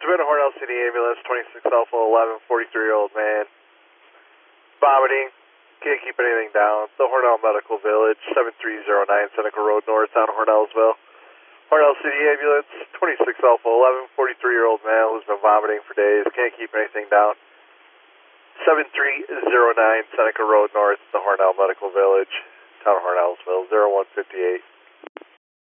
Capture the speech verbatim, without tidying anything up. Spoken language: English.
Savannah Hornell City Ambulance, twenty-six Alpha eleven, forty-three-year-old man. Vomiting. Can't keep anything down. The Hornell Medical Village, seven three zero nine Seneca Road North, down Hornellsville. Hornell City Ambulance, twenty-six Alpha eleven, forty-three-year-old man who's been vomiting for days. Can't keep anything down. seven three zero nine Seneca Road North, the Hornell Medical Village, town of Hornellsville, zero one five eight.